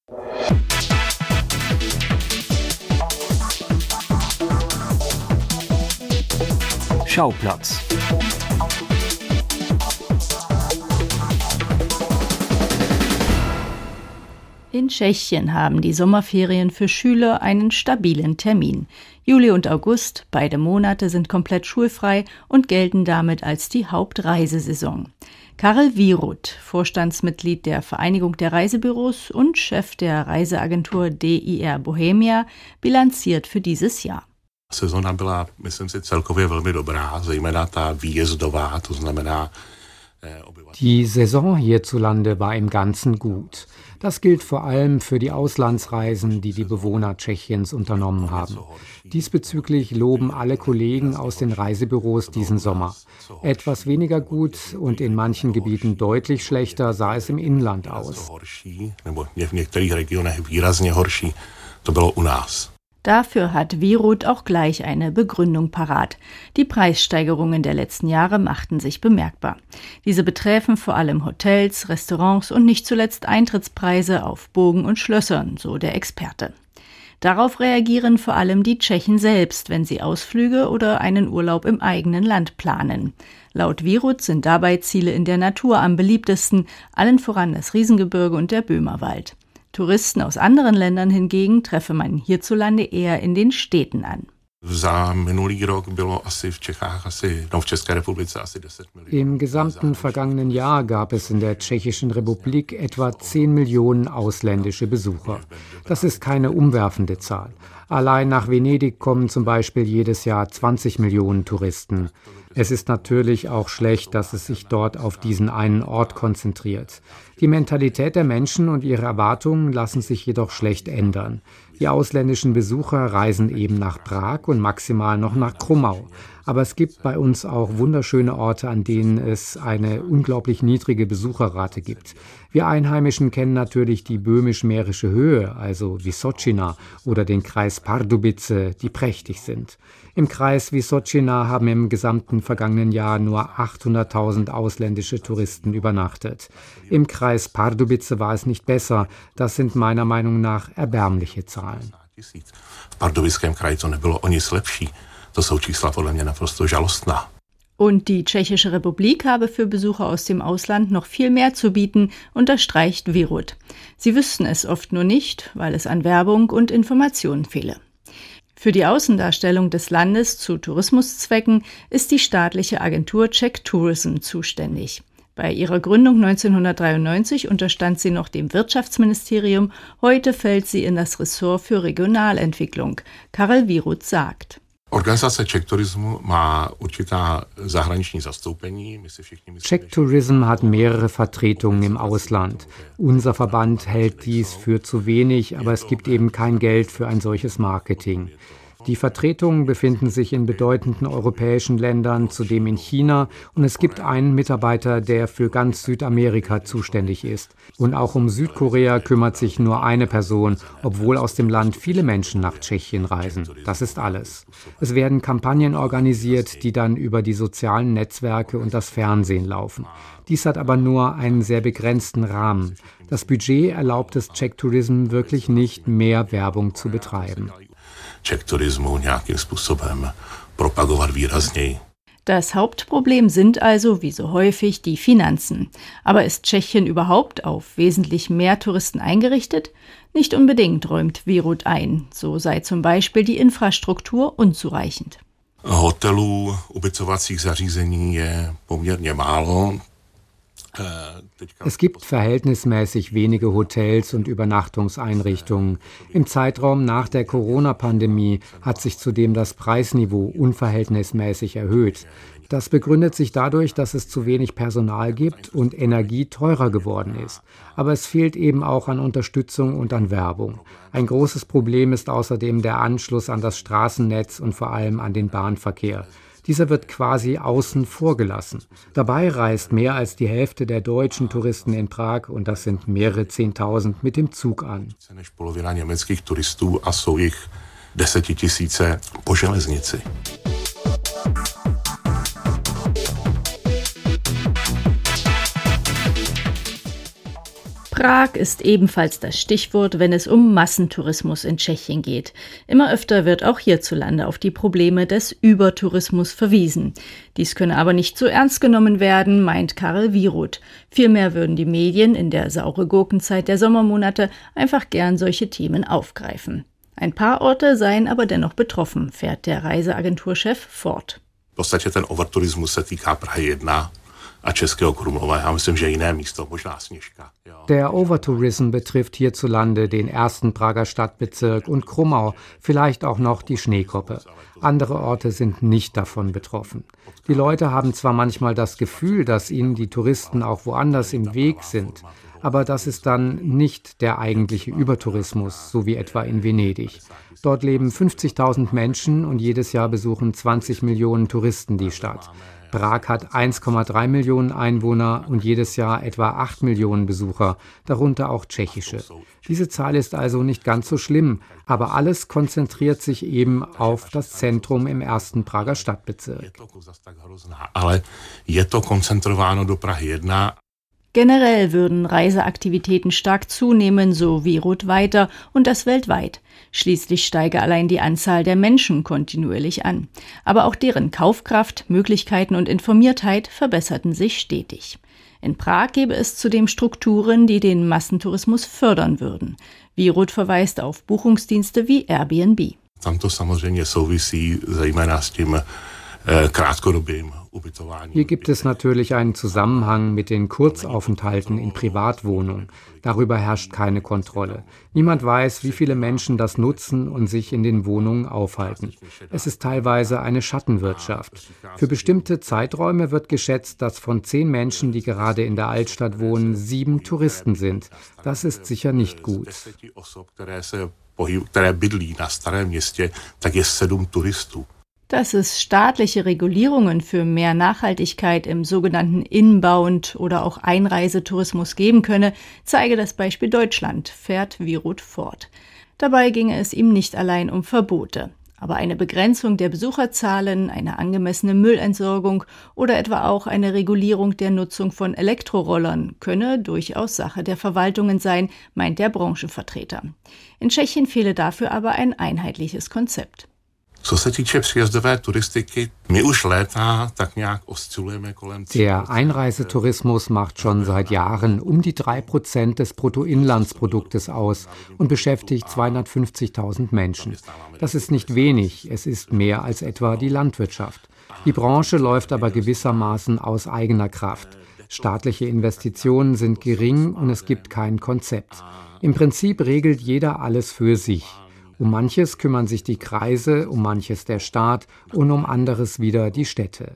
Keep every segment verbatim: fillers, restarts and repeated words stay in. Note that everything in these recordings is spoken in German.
Schauplatz. In Tschechien haben die Sommerferien für Schüler einen stabilen Termin. Juli und August, beide Monate sind komplett schulfrei und gelten damit als die Hauptreisesaison. Karel Výrut, Vorstandsmitglied der Vereinigung der Reisebüros und Chef der Reiseagentur D I R Bohemia, bilanziert für dieses Jahr. Sezona byla, myslím si, celkově velmi dobrá, zejména ta výjezdová, to znamená. Die Saison hierzulande war im Ganzen gut. Das gilt vor allem für die Auslandsreisen, die die Bewohner Tschechiens unternommen haben. Diesbezüglich loben alle Kollegen aus den Reisebüros diesen Sommer. Etwas weniger gut und in manchen Gebieten deutlich schlechter sah es im Inland aus. Dafür hat Výrut auch gleich eine Begründung parat. Die Preissteigerungen der letzten Jahre machten sich bemerkbar. Diese betreffen vor allem Hotels, Restaurants und nicht zuletzt Eintrittspreise auf Burgen und Schlössern, so der Experte. Darauf reagieren vor allem die Tschechen selbst, wenn sie Ausflüge oder einen Urlaub im eigenen Land planen. Laut Výrut sind dabei Ziele in der Natur am beliebtesten, allen voran das Riesengebirge und der Böhmerwald. Touristen aus anderen Ländern hingegen treffe man hierzulande eher in den Städten an. Im gesamten vergangenen Jahr gab es in der Tschechischen Republik etwa zehn Millionen ausländische Besucher. Das ist keine umwerfende Zahl. Allein nach Venedig kommen zum Beispiel jedes Jahr zwanzig Millionen Touristen. Es ist natürlich auch schlecht, dass es sich dort auf diesen einen Ort konzentriert. Die Mentalität der Menschen und ihre Erwartungen lassen sich jedoch schlecht ändern. Die ausländischen Besucher reisen eben nach Prag und maximal noch nach Krummau. Aber es gibt bei uns auch wunderschöne Orte, an denen es eine unglaublich niedrige Besucherrate gibt. Wir Einheimischen kennen natürlich die böhmisch-mährische Höhe, also Vysočina oder den Kreis Pardubice, die prächtig sind. Im Kreis Vysočina haben im gesamten vergangenen Jahr nur achthunderttausend ausländische Touristen übernachtet. Im Kreis Pardubice war es nicht besser. Das sind meiner Meinung nach erbärmliche Zahlen. V Pardubickém kraji to nebylo o nic lepší. To jsou čísla podle mě naprosto žalostná. Und die Tschechische Republik habe für Besucher aus dem Ausland noch viel mehr zu bieten, unterstreicht Výrut. Sie wüssten es oft nur nicht, weil es an Werbung und Informationen fehle. Für die Außendarstellung des Landes zu Tourismuszwecken ist die staatliche Agentur Czech Tourism zuständig. Bei ihrer Gründung neunzehnhundertdreiundneunzig unterstand sie noch dem Wirtschaftsministerium, heute fällt sie in das Ressort für Regionalentwicklung. Karel Výrut sagt. Organizace Czech Tourism má určitá zahraniční zastoupení. Czech Tourism hat mehrere Vertretungen im Ausland. Unser Verband hält dies für zu wenig, aber es gibt eben kein Geld für ein solches Marketing. Die Vertretungen befinden sich in bedeutenden europäischen Ländern, zudem in China, und es gibt einen Mitarbeiter, der für ganz Südamerika zuständig ist. Und auch um Südkorea kümmert sich nur eine Person, obwohl aus dem Land viele Menschen nach Tschechien reisen. Das ist alles. Es werden Kampagnen organisiert, die dann über die sozialen Netzwerke und das Fernsehen laufen. Dies hat aber nur einen sehr begrenzten Rahmen. Das Budget erlaubt es Czech Tourism wirklich nicht, mehr Werbung zu betreiben. Czech Tourismu nějakým způsobem propagovat výrazněji. Das Hauptproblem sind also, wie so häufig, die Finanzen. Aber ist Tschechien überhaupt auf wesentlich mehr Touristen eingerichtet? Nicht unbedingt, räumt Výrut ein. So sei zum Beispiel die Infrastruktur unzureichend. Hotelů, ubytovacích zařízení je poměrně málo. Es gibt verhältnismäßig wenige Hotels und Übernachtungseinrichtungen. Im Zeitraum nach der Corona-Pandemie hat sich zudem das Preisniveau unverhältnismäßig erhöht. Das begründet sich dadurch, dass es zu wenig Personal gibt und Energie teurer geworden ist. Aber es fehlt eben auch an Unterstützung und an Werbung. Ein großes Problem ist außerdem der Anschluss an das Straßennetz und vor allem an den Bahnverkehr. Dieser wird quasi außen vor gelassen. Dabei reist mehr als die Hälfte der deutschen Touristen in Prag, und das sind mehrere Zehntausend, mit dem Zug an. Polovina německých turistů a jsou jich desetitisíce po železnici. Prag ist ebenfalls das Stichwort, wenn es um Massentourismus in Tschechien geht. Immer öfter wird auch hierzulande auf die Probleme des Übertourismus verwiesen. Dies könne aber nicht so ernst genommen werden, meint Karel Wieruth. Vielmehr würden die Medien in der saure Gurkenzeit der Sommermonate einfach gern solche Themen aufgreifen. Ein paar Orte seien aber dennoch betroffen, fährt der Reiseagenturchef fort. V podstatě ten overturismus se týká Prahy jedna a Českého Krumlova. Já myslím, že jiné místo, možná Sněžka. Der Overtourism betrifft hierzulande den ersten Prager Stadtbezirk und Krummau, vielleicht auch noch die Schneekoppe. Andere Orte sind nicht davon betroffen. Die Leute haben zwar manchmal das Gefühl, dass ihnen die Touristen auch woanders im Weg sind, aber das ist dann nicht der eigentliche Übertourismus, so wie etwa in Venedig. Dort leben fünfzigtausend Menschen und jedes Jahr besuchen zwanzig Millionen Touristen die Stadt. Prag hat eins Komma drei Millionen Einwohner und jedes Jahr etwa acht Millionen Besucher, darunter auch tschechische. Diese Zahl ist also nicht ganz so schlimm, aber alles konzentriert sich eben auf das Zentrum im ersten Prager Stadtbezirk. Ale je to koncentrováno do Prahy jedna. Generell würden Reiseaktivitäten stark zunehmen, so Wieruth weiter, und das weltweit. Schließlich steige allein die Anzahl der Menschen kontinuierlich an. Aber auch deren Kaufkraft, Möglichkeiten und Informiertheit verbesserten sich stetig. In Prag gäbe es zudem Strukturen, die den Massentourismus fördern würden. Wieruth verweist auf Buchungsdienste wie Airbnb. Tam to samozřejmě souvisí zejména s tím krátkodobým. Hier gibt es natürlich einen Zusammenhang mit den Kurzaufenthalten in Privatwohnungen. Darüber herrscht keine Kontrolle. Niemand weiß, wie viele Menschen das nutzen und sich in den Wohnungen aufhalten. Es ist teilweise eine Schattenwirtschaft. Für bestimmte Zeiträume wird geschätzt, dass von zehn Menschen, die gerade in der Altstadt wohnen, sieben Touristen sind. Das ist sicher nicht gut. Dass es staatliche Regulierungen für mehr Nachhaltigkeit im sogenannten Inbound- oder auch Einreisetourismus geben könne, zeige das Beispiel Deutschland, fährt Wieruth fort. Dabei ginge es ihm nicht allein um Verbote. Aber eine Begrenzung der Besucherzahlen, eine angemessene Müllentsorgung oder etwa auch eine Regulierung der Nutzung von Elektrorollern könne durchaus Sache der Verwaltungen sein, meint der Branchenvertreter. In Tschechien fehle dafür aber ein einheitliches Konzept. Der Einreisetourismus macht schon seit Jahren um die drei Prozent des Bruttoinlandsproduktes aus und beschäftigt zweihundertfünfzigtausend Menschen. Das ist nicht wenig, es ist mehr als etwa die Landwirtschaft. Die Branche läuft aber gewissermaßen aus eigener Kraft. Staatliche Investitionen sind gering und es gibt kein Konzept. Im Prinzip regelt jeder alles für sich. Um manches kümmern sich die Kreise, um manches der Staat und um anderes wieder die Städte.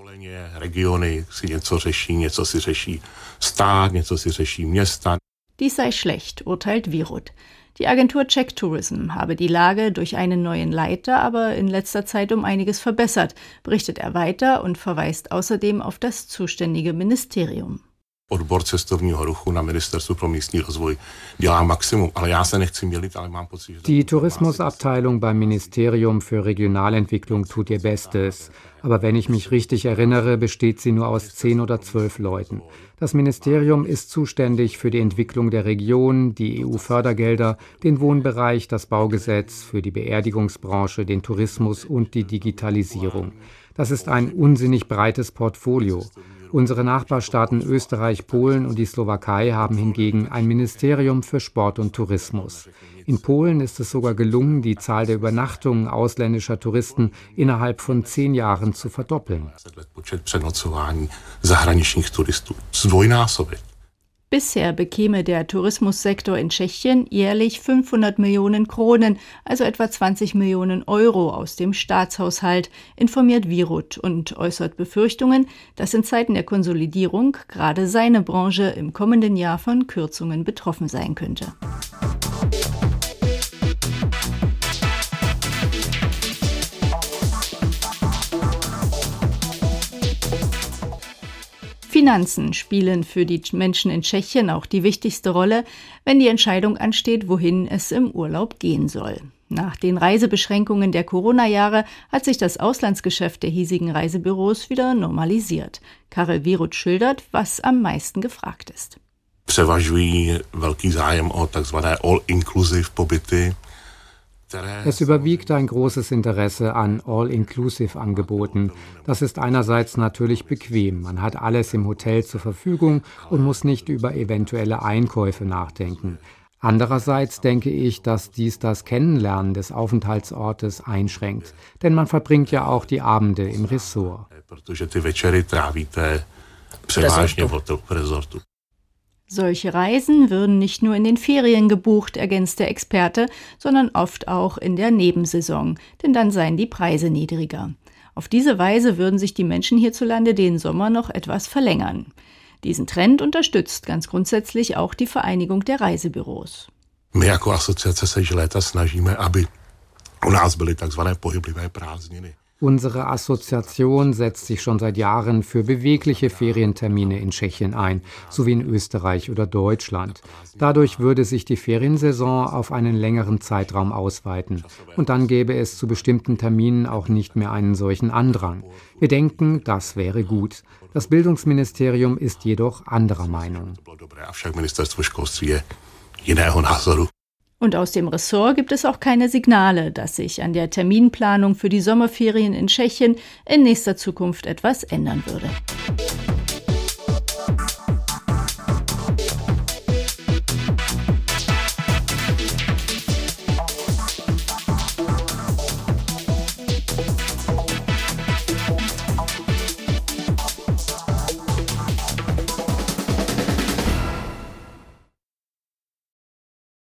Dies sei schlecht, urteilt Wieruth. Die Agentur Czech Tourism habe die Lage durch einen neuen Leiter aber in letzter Zeit um einiges verbessert, berichtet er weiter und verweist außerdem auf das zuständige Ministerium. Odbor cestovního ruchu na Ministerstvu pro místní rozvoj dělá maximum, ale já se nechci mělit, ale mám pocit, že... Die Tourismusabteilung beim Ministerium für Regionalentwicklung tut ihr Bestes. Aber wenn ich mich richtig erinnere, besteht sie nur aus zehn oder zwölf Leuten. Das Ministerium ist zuständig für die Entwicklung der Region, die E U-Fördergelder, den Wohnbereich, das Baugesetz, für die Beerdigungsbranche, den Tourismus und die Digitalisierung. Das ist ein unsinnig breites Portfolio. Unsere Nachbarstaaten Österreich, Polen und die Slowakei haben hingegen ein Ministerium für Sport und Tourismus. In Polen ist es sogar gelungen, die Zahl der Übernachtungen ausländischer Touristen innerhalb von zehn Jahren zu verdoppeln. Bisher bekäme der Tourismussektor in Tschechien jährlich fünfhundert Millionen Kronen, also etwa zwanzig Millionen Euro aus dem Staatshaushalt, informiert Wieruth und äußert Befürchtungen, dass in Zeiten der Konsolidierung gerade seine Branche im kommenden Jahr von Kürzungen betroffen sein könnte. Finanzen spielen für die Menschen in Tschechien auch die wichtigste Rolle, wenn die Entscheidung ansteht, wohin es im Urlaub gehen soll. Nach den Reisebeschränkungen der Corona-Jahre hat sich das Auslandsgeschäft der hiesigen Reisebüros wieder normalisiert. Karel Wieruth schildert, was am meisten gefragt ist. Převažují velký zájem o takzvané all-inclusive pobyty. Es überwiegt ein großes Interesse an All-Inclusive-Angeboten. Das ist einerseits natürlich bequem. Man hat alles im Hotel zur Verfügung und muss nicht über eventuelle Einkäufe nachdenken. Andererseits denke ich, dass dies das Kennenlernen des Aufenthaltsortes einschränkt. Denn man verbringt ja auch die Abende im Ressort. Solche Reisen würden nicht nur in den Ferien gebucht, ergänzt der Experte, sondern oft auch in der Nebensaison, denn dann seien die Preise niedriger. Auf diese Weise würden sich die Menschen hierzulande den Sommer noch etwas verlängern. Diesen Trend unterstützt ganz grundsätzlich auch die Vereinigung der Reisebüros. My jako asociace se již léta snažíme, aby u nás byly takzvané pohyblivé prázdniny. Unsere Assoziation setzt sich schon seit Jahren für bewegliche Ferientermine in Tschechien ein, sowie in Österreich oder Deutschland. Dadurch würde sich die Feriensaison auf einen längeren Zeitraum ausweiten. Und dann gäbe es zu bestimmten Terminen auch nicht mehr einen solchen Andrang. Wir denken, das wäre gut. Das Bildungsministerium ist jedoch anderer Meinung. Und aus dem Ressort gibt es auch keine Signale, dass sich an der Terminplanung für die Sommerferien in Tschechien in nächster Zukunft etwas ändern würde.